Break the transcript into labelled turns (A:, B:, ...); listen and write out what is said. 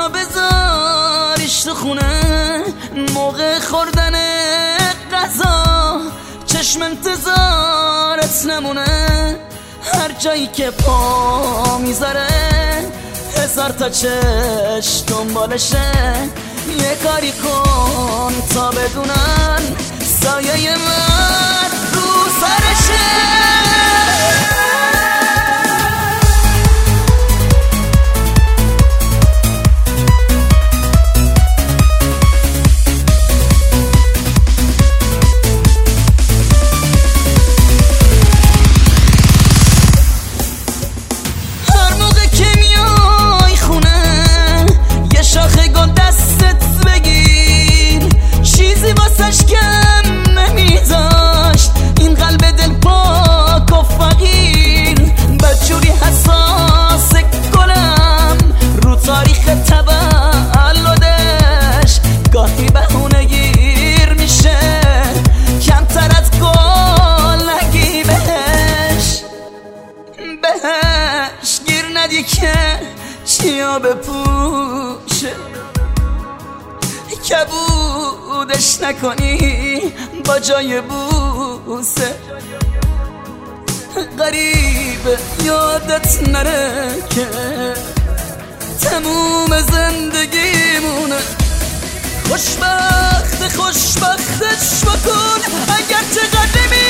A: تنها بذاریش تو خونه موقع خوردن غذا، چشم انتظارت نمونه. هر جایی که پا میذاره هزار تا چشم دنبالشه. یه کاری کن تا بدونن سایه من رو سرشه. کم نمیذاشت این قلب دل پاک و فقیر، بدجوری حساس گلم رو تاریخ تولدش گاهی بهونه گیر میشه. کمتر از گل نگی بهش گیر ندی که چیا بپوشه. کبودش نکنی با جای بوسه. غریب یادت نره که تموم زندگیمونه. خوشبختش بکن اگر چقدر